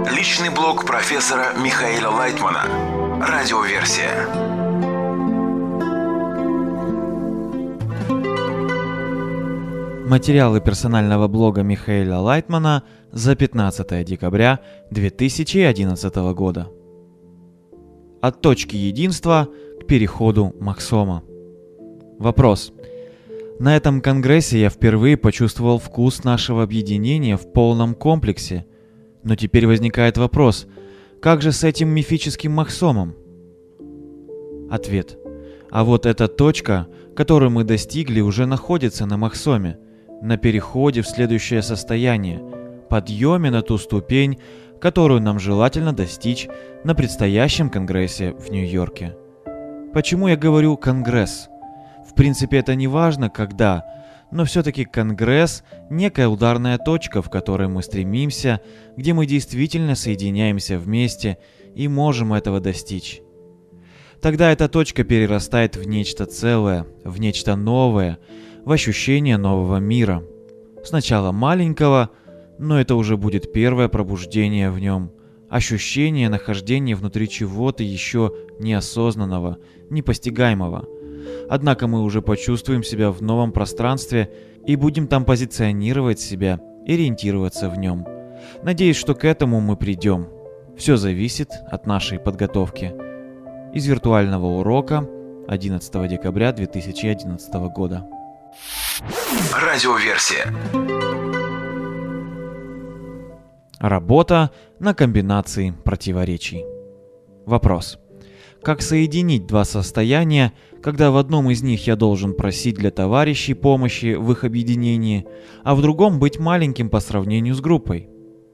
Личный блог профессора Михаила Лайтмана. Радиоверсия. Материалы персонального блога Михаила Лайтмана за 15 декабря 2011 года. От точки единства к переходу Максома. Вопрос. На этом конгрессе я впервые почувствовал вкус нашего объединения в полном комплексе. Но теперь возникает вопрос, как же с этим мифическим Максомом? Ответ. А вот эта точка, которую мы достигли, уже находится на Максоме, на переходе в следующее состояние, подъеме на ту ступень, которую нам желательно достичь на предстоящем конгрессе в Нью-Йорке. Почему я говорю «конгресс»? В принципе, это не важно, когда, но все-таки конгресс – некая ударная точка, в которой мы стремимся, где мы действительно соединяемся вместе и можем этого достичь. Тогда эта точка перерастает в нечто целое, в нечто новое, в ощущение нового мира. Сначала маленького, но это уже будет первое пробуждение в нем, ощущение нахождения внутри чего-то еще неосознанного, непостигаемого. Однако мы уже почувствуем себя в новом пространстве и будем там позиционировать себя, ориентироваться в нем. Надеюсь, что к этому мы придем. Все зависит от нашей подготовки. Из виртуального урока 11 декабря 2011 года. Радиоверсия. Работа на комбинации противоречий. Вопрос. Как соединить два состояния, когда в одном из них я должен просить для товарищей помощи в их объединении, а в другом быть маленьким по сравнению с группой?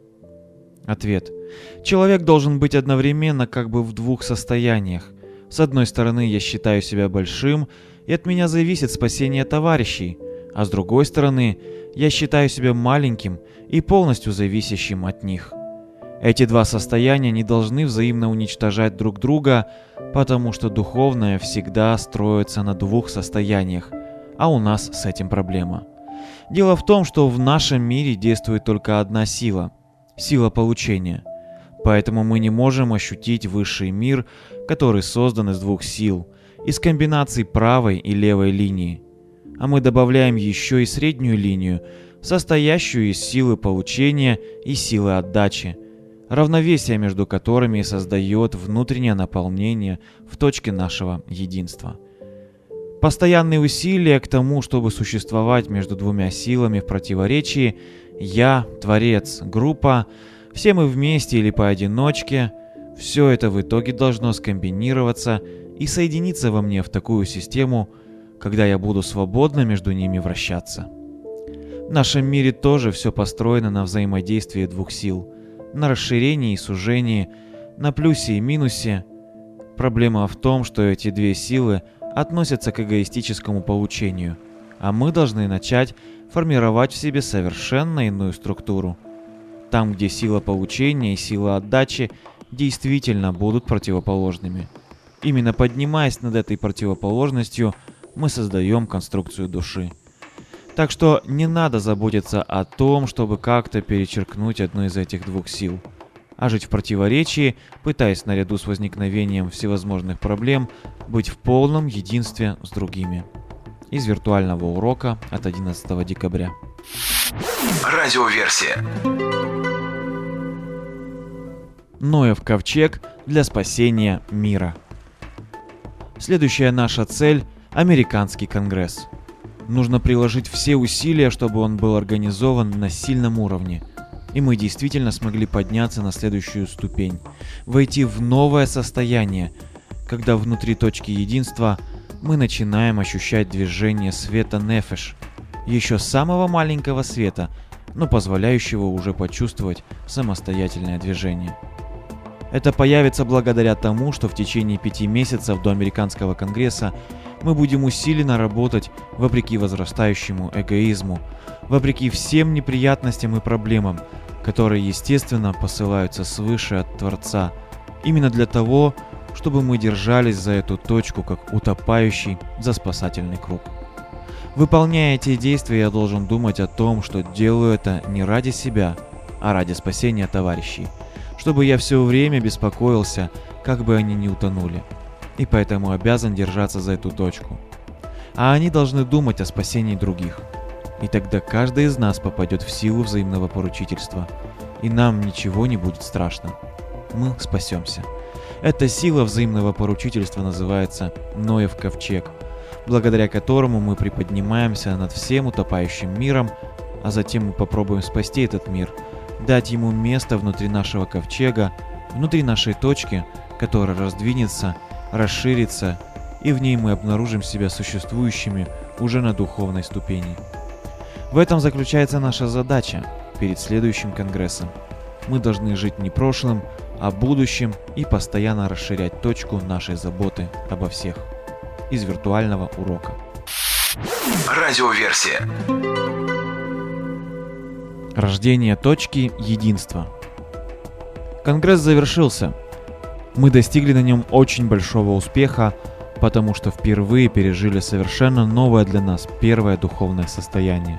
Ответ. Человек должен быть одновременно как бы в двух состояниях. С одной стороны, я считаю себя большим, и от меня зависит спасение товарищей, а с другой стороны, я считаю себя маленьким и полностью зависящим от них. Эти два состояния не должны взаимно уничтожать друг друга, потому что духовное всегда строится на двух состояниях, а у нас с этим проблема. Дело в том, что в нашем мире действует только одна сила – сила получения. Поэтому мы не можем ощутить высший мир, который создан из двух сил, из комбинаций правой и левой линии. А мы добавляем еще и среднюю линию, состоящую из силы получения и силы отдачи, равновесие между которыми создает внутреннее наполнение в точке нашего единства. Постоянные усилия к тому, чтобы существовать между двумя силами в противоречии «я», «творец», «группа», все мы вместе или поодиночке, все это в итоге должно скомбинироваться и соединиться во мне в такую систему, когда я буду свободно между ними вращаться. В нашем мире тоже все построено на взаимодействии двух сил, на расширении и сужении, на плюсе и минусе. Проблема в том, что эти две силы относятся к эгоистическому получению, а мы должны начать формировать в себе совершенно иную структуру. Там, где сила получения и сила отдачи действительно будут противоположными. Именно поднимаясь над этой противоположностью, мы создаем конструкцию души. Так что не надо заботиться о том, чтобы как-то перечеркнуть одну из этих двух сил, а жить в противоречии, пытаясь наряду с возникновением всевозможных проблем быть в полном единстве с другими. Из виртуального урока от 11 декабря. Радиоверсия. Ноев ковчег для спасения мира. Следующая наша цель – американский конгресс. Нужно приложить все усилия, чтобы он был организован на сильном уровне, и мы действительно смогли подняться на следующую ступень, войти в новое состояние, когда внутри точки единства мы начинаем ощущать движение света нефеш, еще самого маленького света, но позволяющего уже почувствовать самостоятельное движение. Это появится благодаря тому, что в течение 5 месяцев до американского конгресса мы будем усиленно работать вопреки возрастающему эгоизму, вопреки всем неприятностям и проблемам, которые, естественно, посылаются свыше от Творца, именно для того, чтобы мы держались за эту точку, как утопающий за спасательный круг. Выполняя эти действия, я должен думать о том, что делаю это не ради себя, а ради спасения товарищей, чтобы я все время беспокоился, как бы они ни утонули, и поэтому обязан держаться за эту точку. А они должны думать о спасении других. И тогда каждый из нас попадет в силу взаимного поручительства, и нам ничего не будет страшно. Мы спасемся. Эта сила взаимного поручительства называется Ноев ковчег, благодаря которому мы приподнимаемся над всем утопающим миром, а затем мы попробуем спасти этот мир, дать ему место внутри нашего ковчега, внутри нашей точки, которая раздвинется, расширится, и в ней мы обнаружим себя существующими уже на духовной ступени. В этом заключается наша задача перед следующим конгрессом. Мы должны жить не прошлым, а будущим и постоянно расширять точку нашей заботы обо всех. Из виртуального урока. Радиоверсия. Рождение точки единства. Конгресс завершился. Мы достигли на нем очень большого успеха, потому что впервые пережили совершенно новое для нас первое духовное состояние.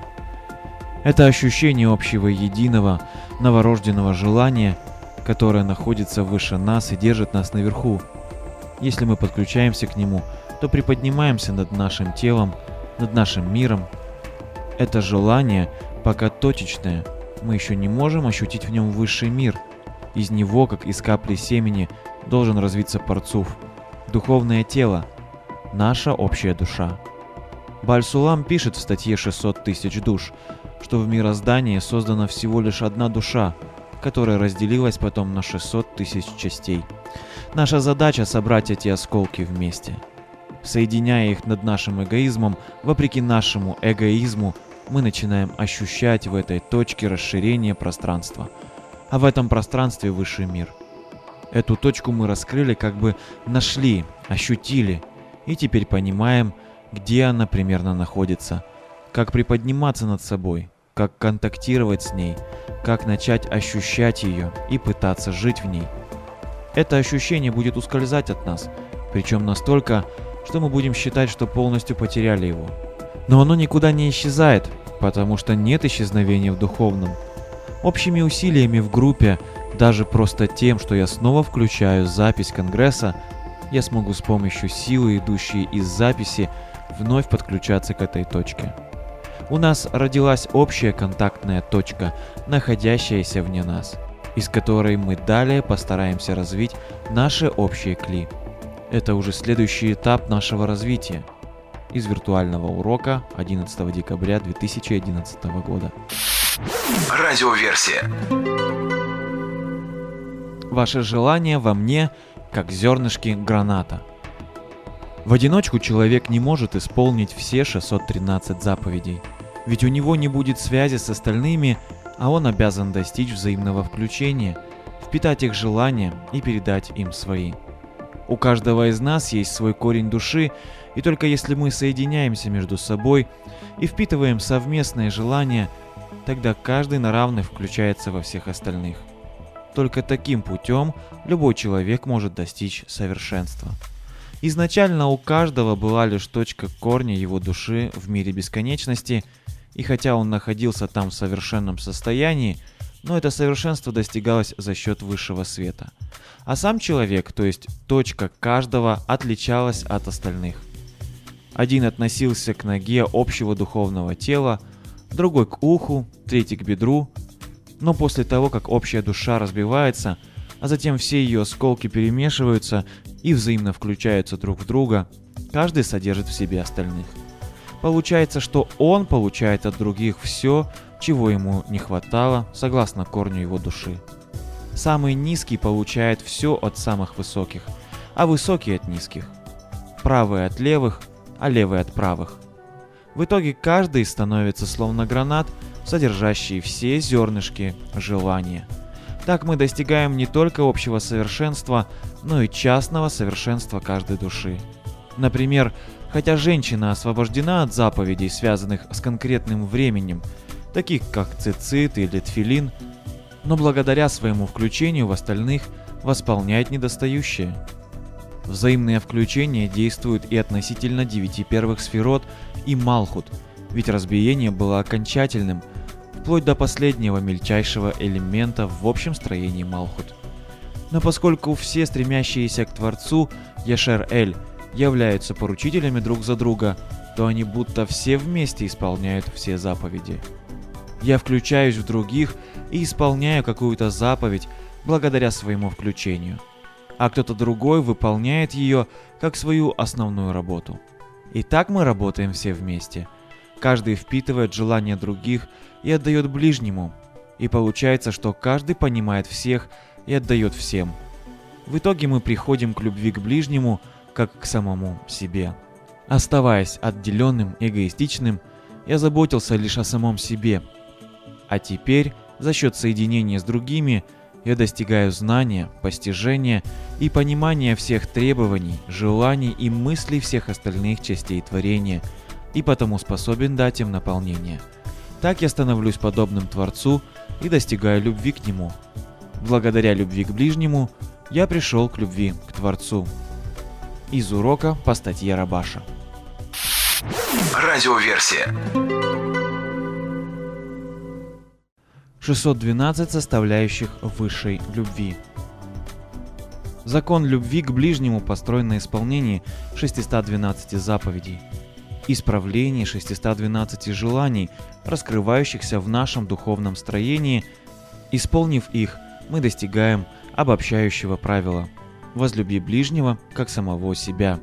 Это ощущение общего единого, новорожденного желания, которое находится выше нас и держит нас наверху. Если мы подключаемся к нему, то приподнимаемся над нашим телом, над нашим миром. Это желание пока точечное, мы еще не можем ощутить в нем высший мир. Из него, как из капли семени, должен развиться Парцуф, духовное тело, наша общая душа. Бааль-Сулам пишет в статье «600 тысяч душ», что в мироздании создана всего лишь одна душа, которая разделилась потом на 600 тысяч частей. Наша задача — собрать эти осколки вместе. Соединяя их над нашим эгоизмом, вопреки нашему эгоизму, мы начинаем ощущать в этой точке расширение пространства. А в этом пространстве высший мир. Эту точку мы раскрыли, как бы нашли, ощутили, и теперь понимаем, где она примерно находится, как приподниматься над собой, как контактировать с ней, как начать ощущать ее и пытаться жить в ней. Это ощущение будет ускользать от нас, причем настолько, что мы будем считать, что полностью потеряли его. Но оно никуда не исчезает, потому что нет исчезновения в духовном. Общими усилиями в группе, даже просто тем, что я снова включаю запись конгресса, я смогу с помощью силы, идущей из записи, вновь подключаться к этой точке. У нас родилась общая контактная точка, находящаяся вне нас, из которой мы далее постараемся развить наши общие кли. Это уже следующий этап нашего развития. Из виртуального урока 11 декабря 2011 года. Радиоверсия. Ваше желание во мне, как зернышки граната. В одиночку человек не может исполнить все 613 заповедей, ведь у него не будет связи с остальными, а он обязан достичь взаимного включения, впитать их желания и передать им свои. У каждого из нас есть свой корень души, и только если мы соединяемся между собой и впитываем совместные желания, тогда каждый на равных включается во всех остальных. Только таким путем любой человек может достичь совершенства. Изначально у каждого была лишь точка корня его души в мире бесконечности, и хотя он находился там в совершенном состоянии, но это совершенство достигалось за счет высшего света. А сам человек, то есть точка каждого, отличалась от остальных. Один относился к ноге общего духовного тела, другой к уху, третий к бедру. Но после того, как общая душа разбивается, а затем все ее осколки перемешиваются и взаимно включаются друг в друга, каждый содержит в себе остальных. Получается, что он получает от других все, чего ему не хватало, согласно корню его души. Самый низкий получает все от самых высоких, а высокие от низких. Правые от левых, а левые от правых. В итоге каждый становится словно гранат, содержащий все зернышки желания. Так мы достигаем не только общего совершенства, но и частного совершенства каждой души. Например, хотя женщина освобождена от заповедей, связанных с конкретным временем, таких как цицит или тфилин, но благодаря своему включению в остальных восполняет недостающее. Взаимное включение действует и относительно 9 первых сферот и Малхут, ведь разбиение было окончательным, вплоть до последнего мельчайшего элемента в общем строении Малхут. Но поскольку все стремящиеся к Творцу, Яшер Эль, являются поручителями друг за друга, то они будто все вместе исполняют все заповеди. Я включаюсь в других и исполняю какую-то заповедь благодаря своему включению, а кто-то другой выполняет ее как свою основную работу. И так мы работаем все вместе. Каждый впитывает желания других и отдает ближнему, и получается, что каждый понимает всех и отдает всем. В итоге мы приходим к любви к ближнему, как к самому себе. Оставаясь отделенным, эгоистичным, я заботился лишь о самом себе. А теперь, за счет соединения с другими, я достигаю знания, постижения и понимания всех требований, желаний и мыслей всех остальных частей творения, и потому способен дать им наполнение. Так я становлюсь подобным Творцу и достигаю любви к Нему. Благодаря любви к ближнему я пришел к любви к Творцу. Из урока по статье Рабаша. Радиоверсия. 612 составляющих высшей любви. Закон любви к ближнему построен на исполнении 612 заповедей, исправлении 612 желаний, раскрывающихся в нашем духовном строении. Исполнив их, мы достигаем обобщающего правила «Возлюби ближнего, как самого себя».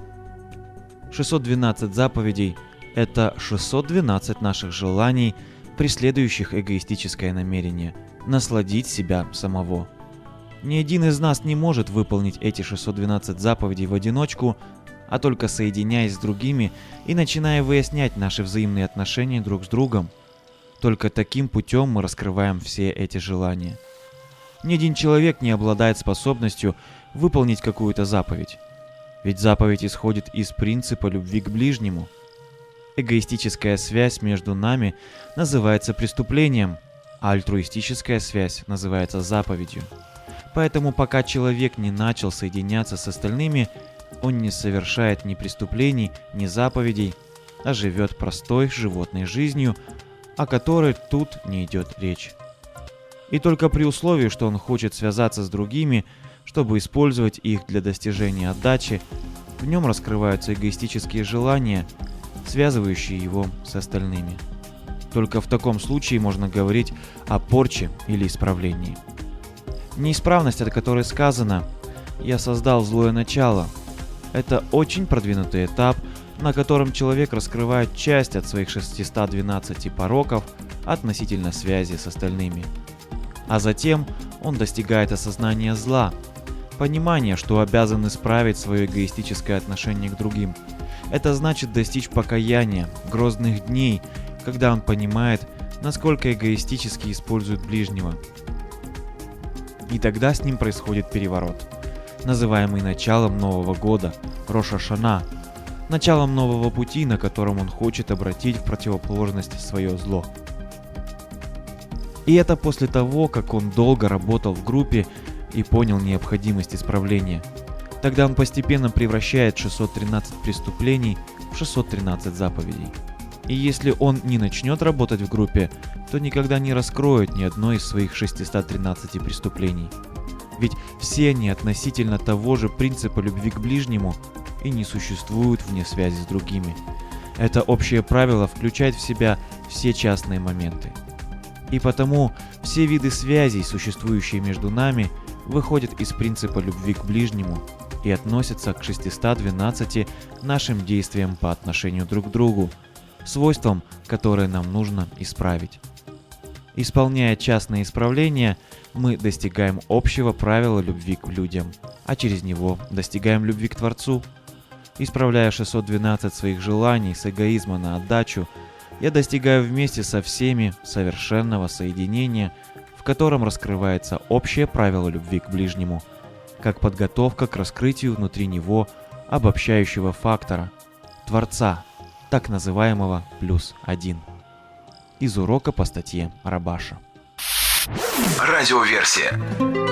612 заповедей – это 612 наших желаний, преследующих эгоистическое намерение – насладить себя самого. Ни один из нас не может выполнить эти 612 заповедей в одиночку, а только соединяясь с другими и начиная выяснять наши взаимные отношения друг с другом. Только таким путем мы раскрываем все эти желания. Ни один человек не обладает способностью выполнить какую-то заповедь. Ведь заповедь исходит из принципа любви к ближнему. Эгоистическая связь между нами называется преступлением, а альтруистическая связь называется заповедью. Поэтому пока человек не начал соединяться с остальными, он не совершает ни преступлений, ни заповедей, а живет простой животной жизнью, о которой тут не идет речь. И только при условии, что он хочет связаться с другими, чтобы использовать их для достижения отдачи, в нем раскрываются эгоистические желания, связывающие его с остальными. Только в таком случае можно говорить о порче или исправлении. Неисправность, о которой сказано «я создал злое начало», это очень продвинутый этап, на котором человек раскрывает часть от своих 612 пороков относительно связи с остальными. А затем он достигает осознания зла, понимания, что обязан исправить свое эгоистическое отношение к другим. Это значит достичь покаяния, грозных дней, когда он понимает, насколько эгоистически использует ближнего. И тогда с ним происходит переворот, называемый началом Нового года, Рош ха-Шана, началом нового пути, на котором он хочет обратить в противоположность свое зло. И это после того, как он долго работал в группе и понял необходимость исправления. Тогда он постепенно превращает 613 преступлений в 613 заповедей. И если он не начнет работать в группе, то никогда не раскроет ни одной из своих 613 преступлений. Ведь все они относительно того же принципа любви к ближнему и не существуют вне связи с другими. Это общее правило включает в себя все частные моменты. И потому все виды связей, существующие между нами, выходят из принципа любви к ближнему и относятся к 612 нашим действиям по отношению друг к другу, свойствам, которые нам нужно исправить. Исполняя частные исправления, мы достигаем общего правила любви к людям, а через него достигаем любви к Творцу. Исправляя 612 своих желаний с эгоизма на отдачу, я достигаю вместе со всеми совершенного соединения, в котором раскрывается общее правило любви к ближнему, как подготовка к раскрытию внутри него обобщающего фактора, Творца, так называемого +1. Из урока по статье Рабаша. Радиоверсия.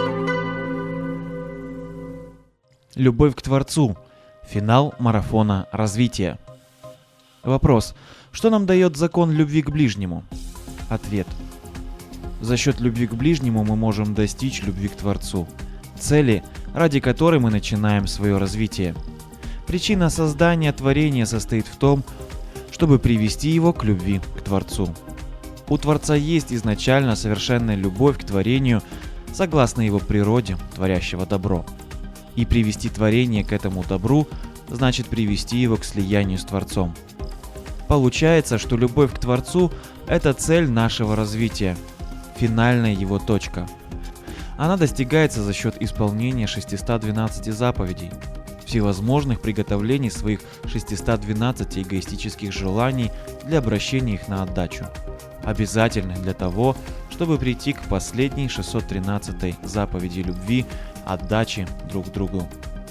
Любовь к Творцу. Финал марафона развития. Вопрос. Что нам дает закон любви к ближнему? Ответ. За счет любви к ближнему мы можем достичь любви к Творцу. цели, ради которой мы начинаем свое развитие. Причина создания творения состоит в том, чтобы привести его к любви к Творцу. У Творца есть изначально совершенная любовь к творению, согласно его природе, творящего добро. И привести творение к этому добру значит привести его к слиянию с Творцом. Получается, что любовь к Творцу – это цель нашего развития, финальная его точка. Она достигается за счет исполнения 612 заповедей, всевозможных приготовлений своих 612 эгоистических желаний для обращения их на отдачу, обязательных для того, чтобы прийти к последней 613 заповеди любви, отдачи друг другу.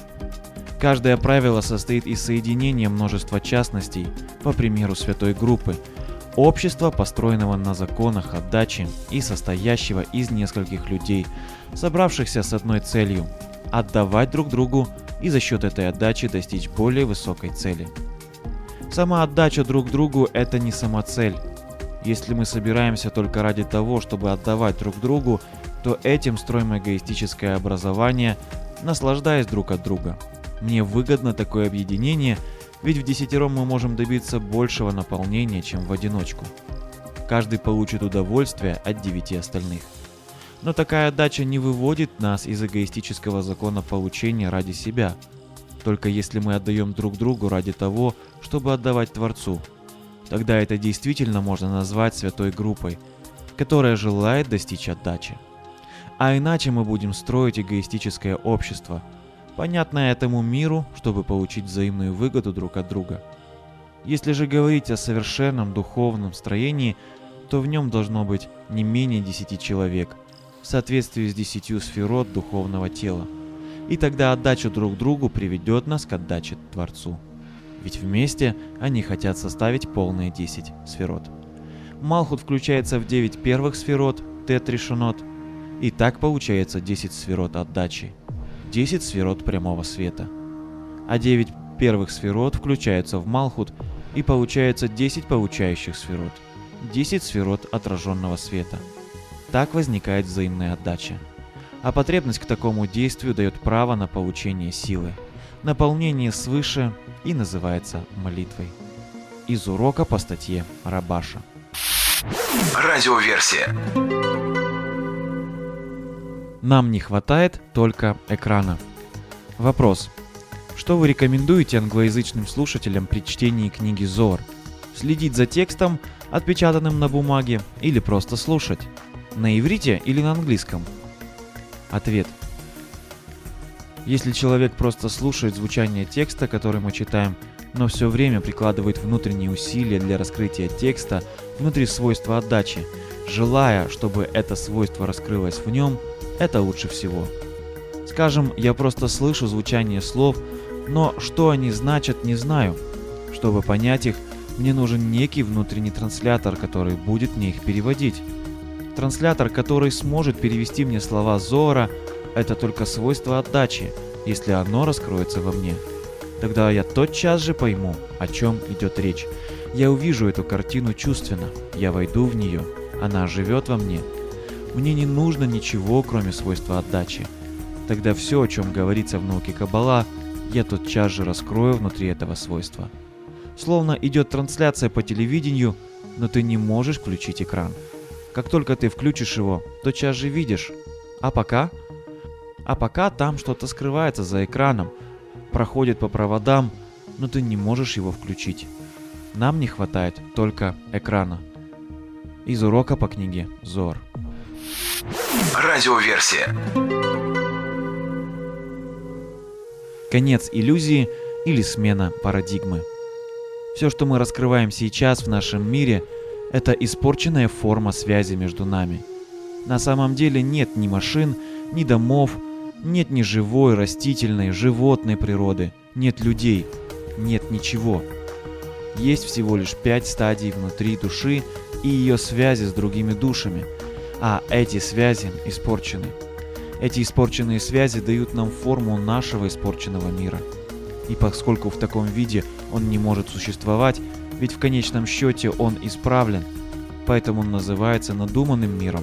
Каждое правило состоит из соединения множества частностей, по примеру святой группы, общества, построенного на законах отдачи и состоящего из нескольких людей, собравшихся с одной целью – отдавать друг другу и за счет этой отдачи достичь более высокой цели. Сама отдача друг другу – это не самоцель. Если мы собираемся только ради того, чтобы отдавать друг другу, то этим строим эгоистическое образование, наслаждаясь друг от друга. Мне выгодно такое объединение, ведь вдесятером мы можем добиться большего наполнения, чем в одиночку. Каждый получит удовольствие от 9 остальных. Но такая отдача не выводит нас из эгоистического закона получения ради себя, только если мы отдаем друг другу ради того, чтобы отдавать Творцу. Тогда это действительно можно назвать святой группой, которая желает достичь отдачи. А иначе мы будем строить эгоистическое общество, понятное этому миру, чтобы получить взаимную выгоду друг от друга. Если же говорить о совершенном духовном строении, то в нем должно быть не менее 10 человек, в соответствии с 10 сферот духовного тела. И тогда отдача друг другу приведет нас к отдаче Творцу. Ведь вместе они хотят составить полные 10 сферот. Малхут включается в 9 первых сферот, Тет-Ришонот, и так получается 10 сферот отдачи, 10 сферот прямого света. А 9 первых сферот включаются в Малхут, и получается 10 получающих сферот, 10 сферот отраженного света. Так возникает взаимная отдача. А потребность к такому действию дает право на получение силы. Наполнение свыше и называется молитвой. Из урока по статье Рабаша. Радиоверсия. Нам не хватает только экрана. Вопрос. Что вы рекомендуете англоязычным слушателям при чтении книги Зоар? Следить за текстом, отпечатанным на бумаге, или просто слушать? На иврите или на английском? Ответ. Если человек просто слушает звучание текста, который мы читаем, но все время прикладывает внутренние усилия для раскрытия текста внутри свойства отдачи, желая, чтобы это свойство раскрылось в нем, это лучше всего. Скажем, я просто слышу звучание слов, но что они значат, не знаю. Чтобы понять их, мне нужен некий внутренний транслятор, который будет мне их переводить. Транслятор, который сможет перевести мне слова Зоара, это только свойство отдачи, если оно раскроется во мне. Тогда я тотчас же пойму, о чем идет речь. Я увижу эту картину чувственно, я войду в нее, она живет во мне. Мне не нужно ничего, кроме свойства отдачи. Тогда все, о чем говорится в науке Каббала, я тотчас же раскрою внутри этого свойства. Словно идет трансляция по телевидению, но ты не можешь включить экран. Как только ты включишь его, тотчас же видишь. А пока там что-то скрывается за экраном, проходит по проводам, но ты не можешь его включить. Нам не хватает только экрана. Из урока по книге Зоар. Радиоверсия. Конец иллюзии или смена парадигмы. Все, что мы раскрываем сейчас в нашем мире, это испорченная форма связи между нами. На самом деле нет ни машин, ни домов, нет ни живой, растительной, животной природы, нет людей, нет ничего. Есть всего лишь 5 стадий внутри души и ее связи с другими душами, а эти связи испорчены. Эти испорченные связи дают нам форму нашего испорченного мира. И поскольку в таком виде он не может существовать, ведь в конечном счете он исправлен, поэтому он называется надуманным миром,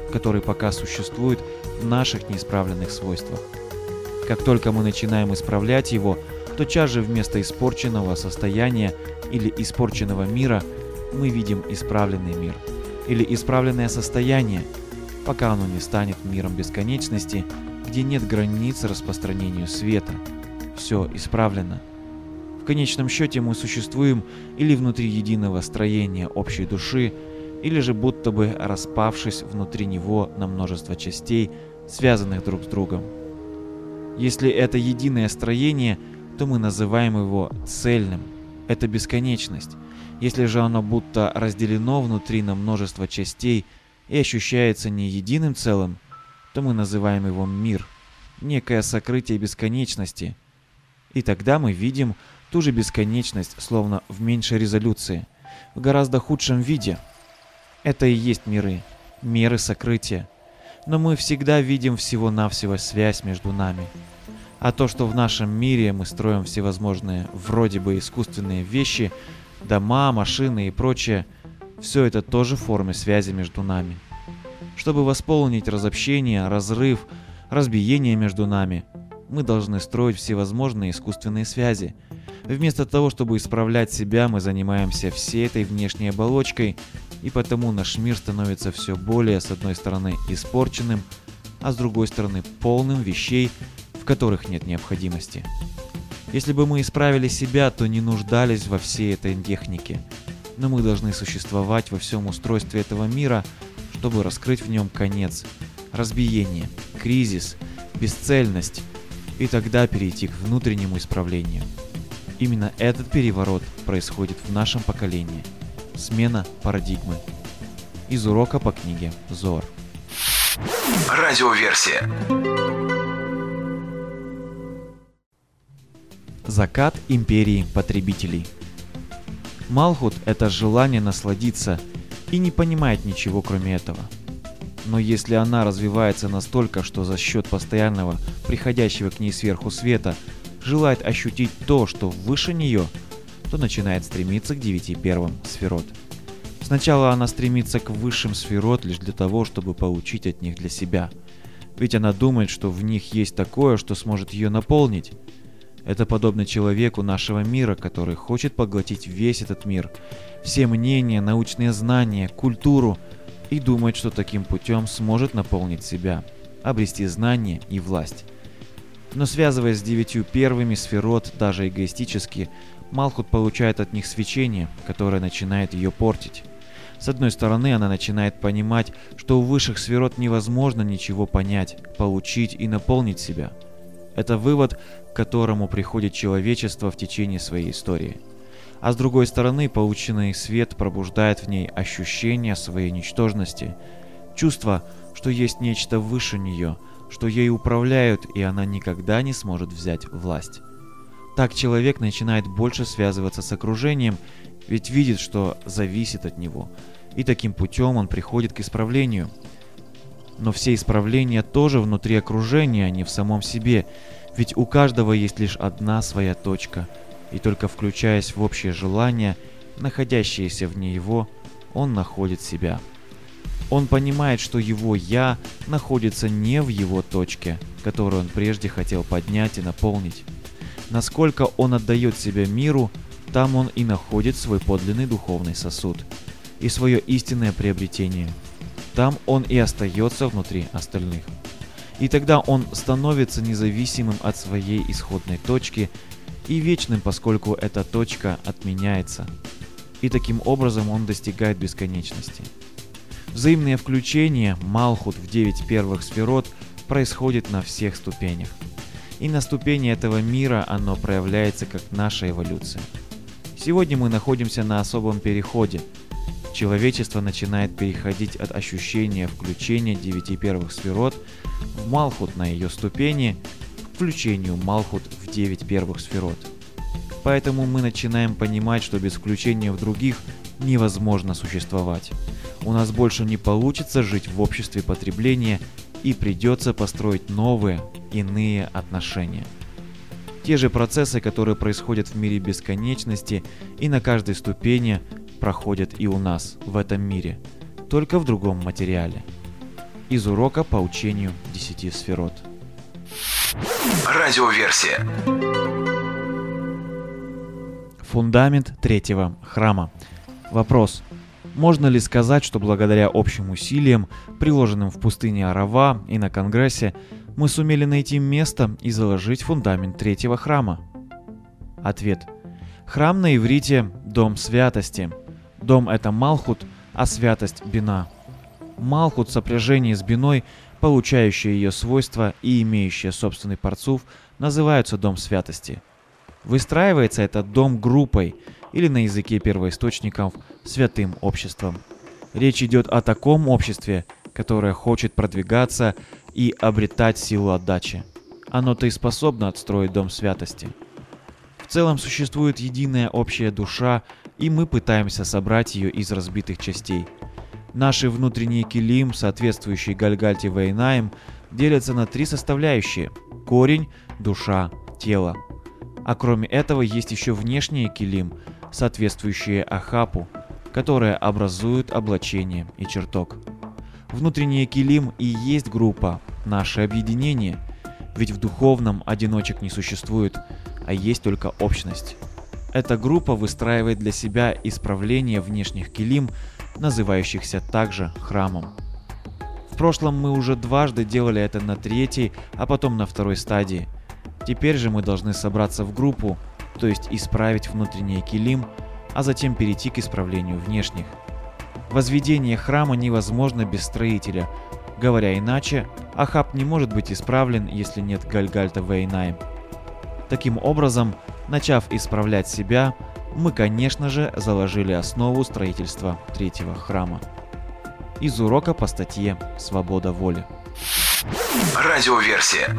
который пока существует в наших неисправленных свойствах. Как только мы начинаем исправлять его, тотчас же вместо испорченного состояния или испорченного мира мы видим исправленный мир или исправленное состояние, пока оно не станет миром бесконечности, где нет границ распространению света. Все исправлено. В конечном счете мы существуем или внутри единого строения общей души, или же будто бы распавшись внутри него на множество частей, связанных друг с другом. Если это единое строение, то мы называем его цельным. Это бесконечность. Если же оно будто разделено внутри на множество частей и ощущается не единым целым, то мы называем его мир, некое сокрытие бесконечности. И тогда мы видим ту же бесконечность, словно в меньшей резолюции, в гораздо худшем виде. Это и есть миры, меры сокрытия. Но мы всегда видим всего-навсего связь между нами. А то, что в нашем мире мы строим всевозможные вроде бы искусственные вещи, дома, машины и прочее, все это тоже формы связи между нами. Чтобы восполнить разобщение, разрыв, разбиение между нами, мы должны строить всевозможные искусственные связи. Вместо того, чтобы исправлять себя, мы занимаемся всей этой внешней оболочкой, и потому наш мир становится все более, с одной стороны, испорченным, а с другой стороны, полным вещей, в которых нет необходимости. Если бы мы исправили себя, то не нуждались во всей этой технике. Но мы должны существовать во всем устройстве этого мира, чтобы раскрыть в нем конец, разбиение, кризис, бесцельность, и тогда перейти к внутреннему исправлению. Именно этот переворот происходит в нашем поколении. Смена парадигмы. Из урока по книге Зоар. Радиоверсия. Закат империи потребителей. Малхут – это желание насладиться и не понимает ничего кроме этого. Но если она развивается настолько, что за счет постоянного, приходящего к ней сверху света, желает ощутить то, что выше нее, то начинает стремиться к 9 первым сферот. Сначала она стремится к высшим сферот лишь для того, чтобы получить от них для себя. Ведь она думает, что в них есть такое, что сможет ее наполнить. Это подобно человеку нашего мира, который хочет поглотить весь этот мир, все мнения, научные знания, культуру, и думает, что таким путем сможет наполнить себя, обрести знания и власть. Но связываясь с 9 первыми сферот, даже эгоистически, Малхут получает от них свечение, которое начинает ее портить. С одной стороны, она начинает понимать, что у высших сферот невозможно ничего понять, получить и наполнить себя. Это вывод, к которому приходит человечество в течение своей истории. А с другой стороны, полученный свет пробуждает в ней ощущение своей ничтожности, чувство, что есть нечто выше нее, что ей управляют, и она никогда не сможет взять власть. Так человек начинает больше связываться с окружением, ведь видит, что зависит от него, и таким путем он приходит к исправлению. Но все исправления тоже внутри окружения, а не в самом себе, ведь у каждого есть лишь одна своя точка, и только включаясь в общее желание, находящееся вне его, он находит себя. Он понимает, что его «я» находится не в его точке, которую он прежде хотел поднять и наполнить. Насколько он отдает себя миру, там он и находит свой подлинный духовный сосуд и свое истинное приобретение. Там он и остается внутри остальных. И тогда он становится независимым от своей исходной точки и вечным, поскольку эта точка отменяется. И таким образом он достигает бесконечности. Взаимное включение Малхут в 9 первых сферот происходит на всех ступенях. И на ступени этого мира оно проявляется как наша эволюция. Сегодня мы находимся на особом переходе. Человечество начинает переходить от ощущения включения 9 первых сферот в Малхут на ее ступени к включению Малхут в 9 первых сферот. Поэтому мы начинаем понимать, что без включения в других невозможно существовать. У нас больше не получится жить в обществе потребления и придется построить новые, иные отношения. Те же процессы, которые происходят в мире бесконечности и на каждой ступени, проходят и у нас, в этом мире, только в другом материале. Из урока по учению 10 сферот. Радиоверсия. Фундамент третьего храма. Вопрос. Можно ли сказать, что благодаря общим усилиям, приложенным в пустыне Арава и на Конгрессе, мы сумели найти место и заложить фундамент третьего храма? Ответ. Храм на иврите – дом святости. Дом – это Малхут, а святость – Бина. Малхут в сопряжении с Биной, получающая ее свойства и имеющая собственный парцуф, называются дом святости. Выстраивается этот дом группой, или на языке первоисточников святым обществом. Речь идет о таком обществе, которое хочет продвигаться и обретать силу отдачи. Оно-то и способно отстроить дом святости. В целом существует единая общая душа, и мы пытаемся собрать ее из разбитых частей. Наши внутренние килим, соответствующие Гальгальте Вейнаим, делятся на 3 составляющие – корень, душа, тело. А кроме этого есть еще внешние килим, соответствующие Ахапу, которые образуют облачение и чертог. Внутренние килим и есть группа, наше объединение, ведь в духовном одиночек не существует, а есть только общность. Эта группа выстраивает для себя исправление внешних килим, называющихся также храмом. В прошлом мы уже дважды делали это на 3-й, а потом на 2-й стадии. Теперь же мы должны собраться в группу, то есть исправить внутренние килим, а затем перейти к исправлению внешних. Возведение храма невозможно без строителя. Говоря иначе, Ахаб не может быть исправлен, если нет Гальгальта Вейнаим. Таким образом, начав исправлять себя, мы, конечно же, заложили основу строительства третьего храма. Из урока по статье «Свобода воли». Радиоверсия.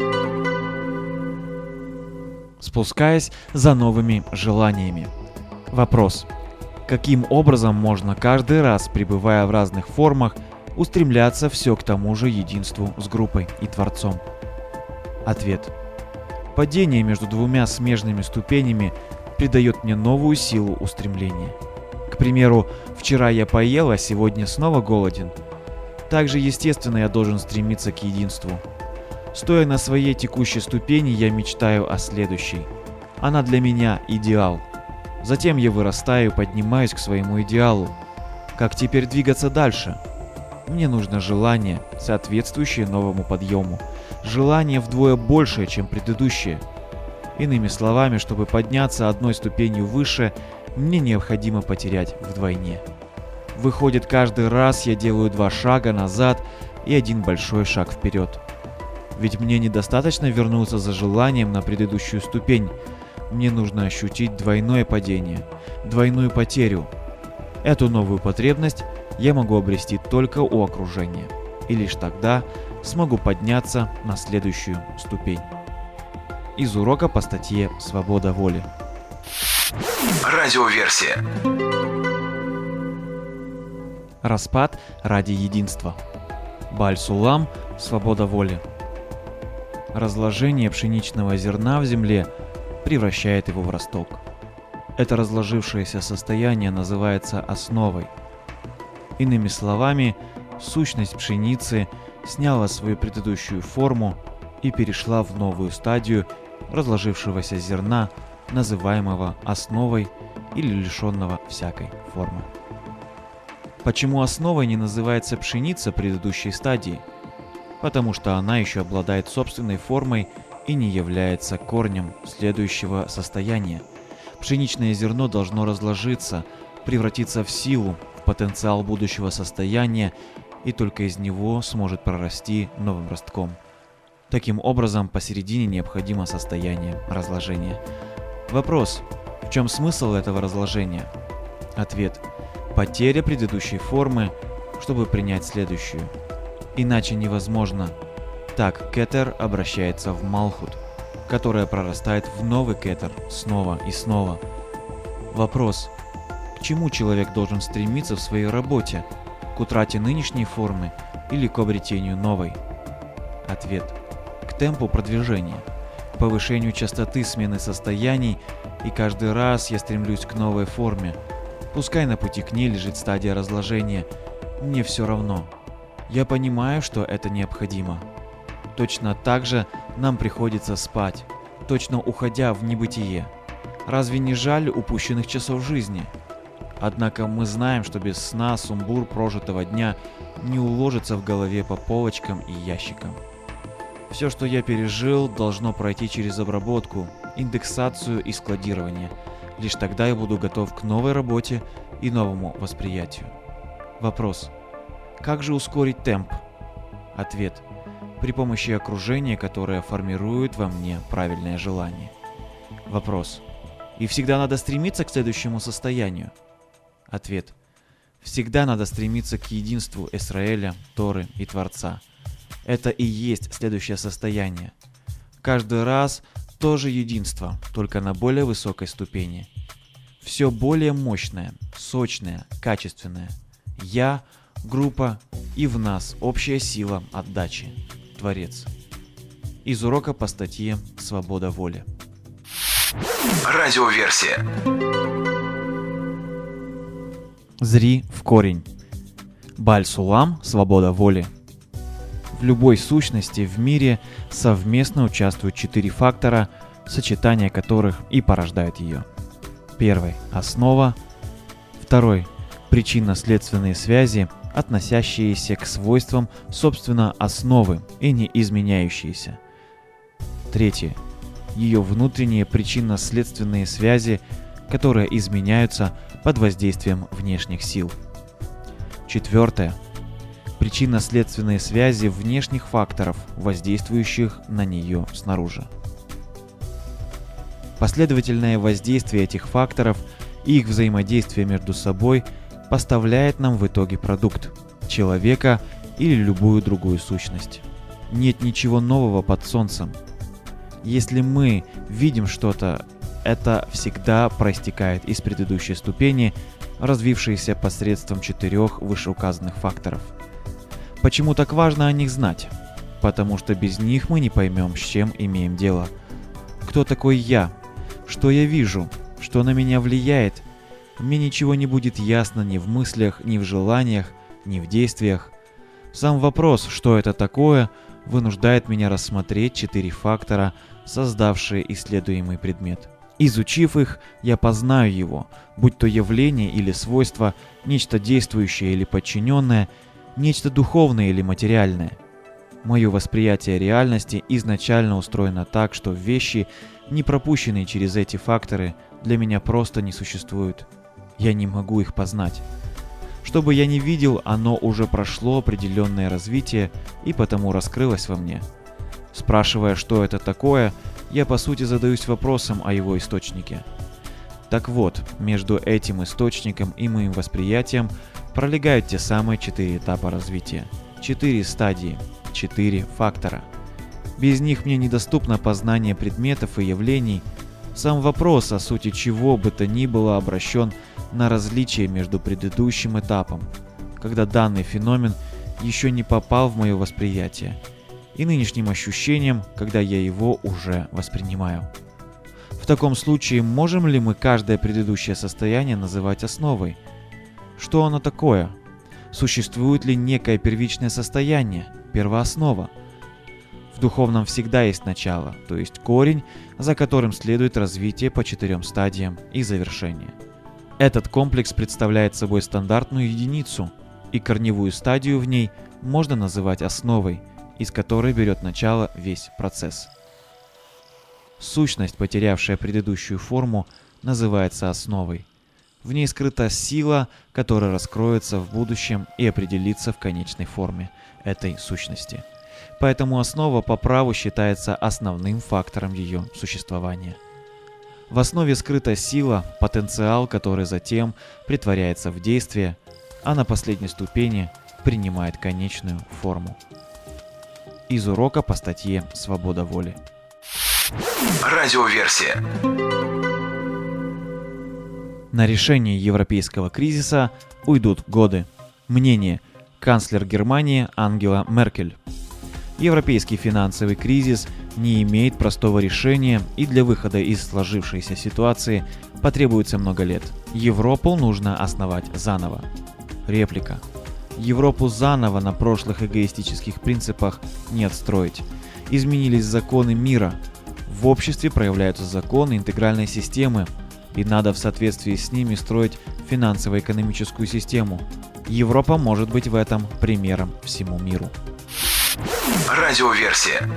Спускаясь за новыми желаниями. Вопрос. Каким образом можно каждый раз, пребывая в разных формах, устремляться все к тому же единству с группой и Творцом? Ответ. Падение между 2 смежными ступенями придает мне новую силу устремления. К примеру, вчера я поел, а сегодня снова голоден. Также, естественно, я должен стремиться к единству. Стоя на своей текущей ступени, я мечтаю о следующей. Она для меня идеал. Затем я вырастаю и поднимаюсь к своему идеалу. Как теперь двигаться дальше? Мне нужно желание, соответствующее новому подъему. Желание вдвое большее, чем предыдущее. Иными словами, чтобы подняться одной ступенью выше, мне необходимо потерять вдвойне. Выходит, каждый раз я делаю 2 шага назад и 1 большой шаг вперед. Ведь мне недостаточно вернуться за желанием на предыдущую ступень. Мне нужно ощутить двойное падение, двойную потерю. Эту новую потребность я могу обрести только у окружения. И лишь тогда смогу подняться на следующую ступень. Из урока по статье «Свобода воли». Радиоверсия. Распад ради единства. Бааль-Сулам «Свобода воли». Разложение пшеничного зерна в земле превращает его в росток. Это разложившееся состояние называется основой. Иными словами, сущность пшеницы сняла свою предыдущую форму и перешла в новую стадию разложившегося зерна, называемого основой или лишенного всякой формы. Почему основой не называется пшеница предыдущей стадии? Потому что она еще обладает собственной формой и не является корнем следующего состояния. Пшеничное зерно должно разложиться, превратиться в силу, в потенциал будущего состояния, и только из него сможет прорасти новым ростком. Таким образом, посередине необходимо состояние разложения. Вопрос: в чем смысл этого разложения? Ответ: потеря предыдущей формы, чтобы принять следующую. Иначе невозможно. Так кетер обращается в Малхут, которая прорастает в новый кетер снова и снова. Вопрос: к чему человек должен стремиться в своей работе? К утрате нынешней формы или к обретению новой? Ответ: к темпу продвижения, к повышению частоты смены состояний, и каждый раз я стремлюсь к новой форме. Пускай на пути к ней лежит стадия разложения, мне все равно. Я понимаю, что это необходимо. Точно так же нам приходится спать, точно уходя в небытие. Разве не жаль упущенных часов жизни? Однако мы знаем, что без сна сумбур прожитого дня не уложится в голове по полочкам и ящикам. Все, что я пережил, должно пройти через обработку, индексацию и складирование. Лишь тогда я буду готов к новой работе и новому восприятию. Вопрос. Как же ускорить темп? Ответ. При помощи окружения, которое формирует во мне правильное желание. Вопрос. И всегда надо стремиться к следующему состоянию? Ответ. Всегда надо стремиться к единству Исраэля, Торы и Творца. Это и есть следующее состояние. Каждый раз то же единство, только на более высокой ступени. Все более мощное, сочное, качественное. Я, группа и в нас общая сила отдачи. Творец. Из урока по статье «Свобода воли». Радиоверсия. Зри в корень. Бааль-Сулам – свобода воли. В любой сущности в мире совместно участвуют 4 фактора, сочетание которых и порождает ее. Первый – основа. Второй – причинно-следственные связи, относящиеся к свойствам, собственно, основы и не изменяющиеся. Третье – ее внутренние причинно-следственные связи, которые изменяются под воздействием внешних сил. Четвертое – причинно-следственные связи внешних факторов, воздействующих на нее снаружи. Последовательное воздействие этих факторов и их взаимодействие между собой поставляет нам в итоге продукт – человека или любую другую сущность. Нет ничего нового под солнцем. Если мы видим что-то, это всегда проистекает из предыдущей ступени, развившейся посредством 4 вышеуказанных факторов. Почему так важно о них знать? Потому что без них мы не поймем, с чем имеем дело. Кто такой я? Что я вижу? Что на меня влияет? Мне ничего не будет ясно ни в мыслях, ни в желаниях, ни в действиях. Сам вопрос, что это такое, вынуждает меня рассмотреть 4 фактора, создавшие исследуемый предмет. Изучив их, я познаю его, будь то явление или свойство, нечто действующее или подчиненное, нечто духовное или материальное. Мое восприятие реальности изначально устроено так, что вещи, не пропущенные через эти факторы, для меня просто не существуют. Я не могу их познать. Что бы я ни видел, оно уже прошло определенное развитие и потому раскрылось во мне. Спрашивая, что это такое, я по сути задаюсь вопросом о его источнике. Так вот, между этим источником и моим восприятием пролегают те самые 4 этапа развития, 4 стадии, 4 фактора. Без них мне недоступно познание предметов и явлений. Сам вопрос, о сути чего бы то ни было, обращен на различие между предыдущим этапом, когда данный феномен еще не попал в мое восприятие, и нынешним ощущением, когда я его уже воспринимаю. В таком случае, можем ли мы каждое предыдущее состояние называть основой? Что оно такое? Существует ли некое первичное состояние, первооснова? В духовном всегда есть начало, то есть корень, за которым следует развитие по 4 стадиям и завершение. Этот комплекс представляет собой стандартную единицу, и корневую стадию в ней можно называть основой, из которой берет начало весь процесс. Сущность, потерявшая предыдущую форму, называется основой. В ней скрыта сила, которая раскроется в будущем и определится в конечной форме этой сущности. Поэтому основа по праву считается основным фактором ее существования. В основе скрыта сила, потенциал, который затем претворяется в действие, а на последней ступени принимает конечную форму. Из урока по статье «Свобода воли». Радиоверсия. На решение европейского кризиса уйдут годы. Мнение: канцлер Германии Ангела Меркель. Европейский финансовый кризис не имеет простого решения, и для выхода из сложившейся ситуации потребуется много лет. Европу нужно основать заново. Реплика. Европу заново на прошлых эгоистических принципах не отстроить. Изменились законы мира. В обществе проявляются законы интегральной системы, и надо в соответствии с ними строить финансово-экономическую систему. Европа может быть в этом примером всему миру. Радиоверсия.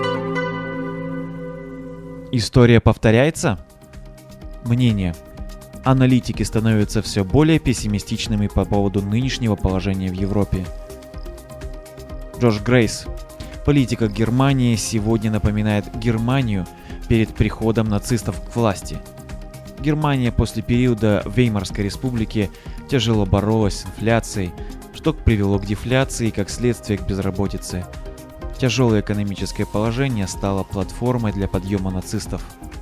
История повторяется? Мнение. Аналитики становятся все более пессимистичными по поводу нынешнего положения в Европе. Джош Грейс. Политика Германии сегодня напоминает Германию перед приходом нацистов к власти. Германия после периода Веймарской республики тяжело боролась с инфляцией, что привело к дефляции и как следствие к безработице. Тяжелое экономическое положение стало платформой для подъема нацистов.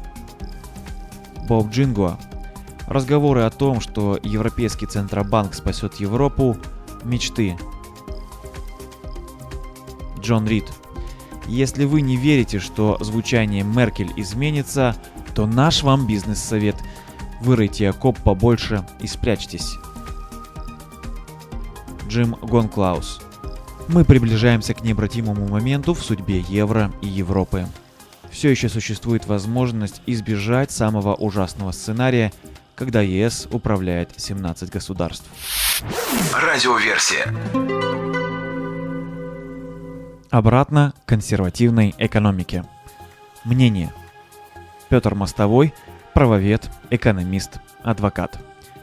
Боб Джингуа. Разговоры о том, что Европейский Центробанк спасет Европу – мечты. Джон Рид. Если вы не верите, что звучание Меркель изменится, то наш вам бизнес-совет – выройте окоп побольше и спрячьтесь. Джим Гонклаус. Мы приближаемся к необратимому моменту в судьбе евро и Европы. Все еще существует возможность избежать самого ужасного сценария, когда ЕС управляет 17 государств. Радиоверсия. Обратно к консервативной экономике. Мнение. Петр Мостовой, правовед, экономист, адвокат.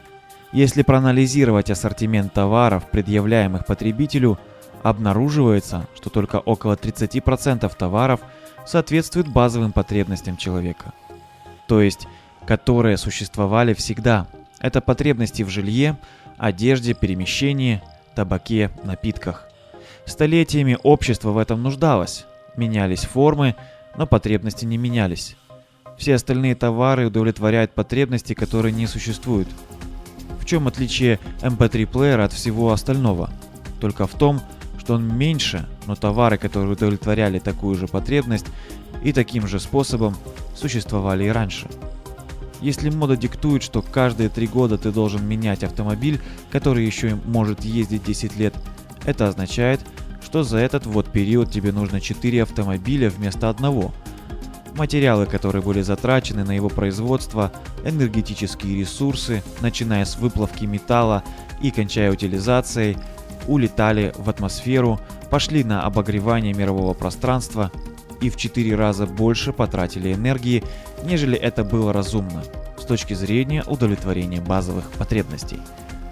Если проанализировать ассортимент товаров, предъявляемых потребителю, обнаруживается, что только около 30% товаров соответствуют базовым потребностям человека. То есть, которые существовали всегда. Это потребности в жилье, одежде, перемещении, табаке, напитках. Столетиями общество в этом нуждалось. Менялись формы, но потребности не менялись. Все остальные товары удовлетворяют потребности, которые не существуют. В чем отличие MP3-плеера от всего остального? Только в том, что он меньше, но товары, которые удовлетворяли такую же потребность и таким же способом, существовали и раньше. Если мода диктует, что каждые 3 года ты должен менять автомобиль, который еще может ездить 10 лет, это означает, что за этот период тебе нужно 4 автомобиля вместо одного. Материалы, которые были затрачены на его производство, энергетические ресурсы, начиная с выплавки металла и кончая утилизацией, улетали в атмосферу, пошли на обогревание мирового пространства и в 4 раза больше потратили энергии, нежели это было разумно, с точки зрения удовлетворения базовых потребностей.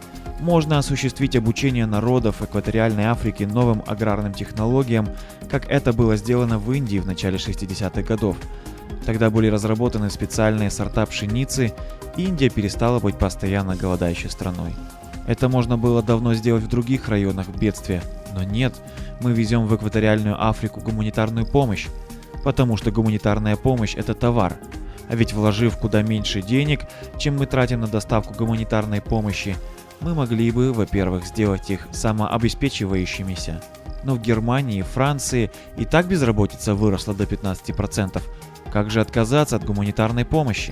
Можно осуществить обучение народов экваториальной Африки новым аграрным технологиям, как это было сделано в Индии в начале 60-х годов. Тогда были разработаны специальные сорта пшеницы, и Индия перестала быть постоянно голодающей страной. Это можно было давно сделать в других районах бедствия, но нет, мы везем в экваториальную Африку гуманитарную помощь, потому что гуманитарная помощь – это товар. А ведь вложив куда меньше денег, чем мы тратим на доставку гуманитарной помощи, мы могли бы, во-первых, сделать их самообеспечивающимися. Но в Германии и Франции и так безработица выросла до 15%. Как же отказаться от гуманитарной помощи?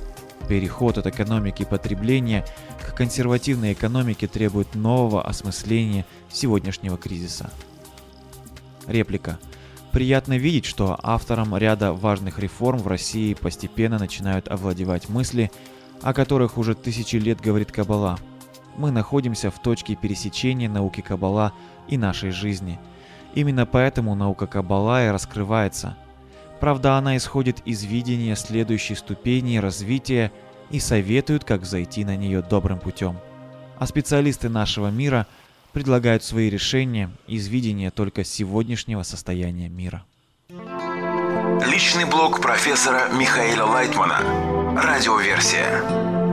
Переход от экономики потребления к консервативной экономике требует нового осмысления сегодняшнего кризиса. Реплика. Приятно видеть, что авторам ряда важных реформ в России постепенно начинают овладевать мысли, о которых уже тысячи лет говорит Каббала. Мы находимся в точке пересечения науки Каббала и нашей жизни. Именно поэтому наука Каббала и раскрывается. Правда, она исходит из видения следующей ступени развития и советует, как зайти на нее добрым путем. А специалисты нашего мира предлагают свои решения из видения только сегодняшнего состояния мира. Личный блог профессора Михаила Лайтмана. Радиоверсия.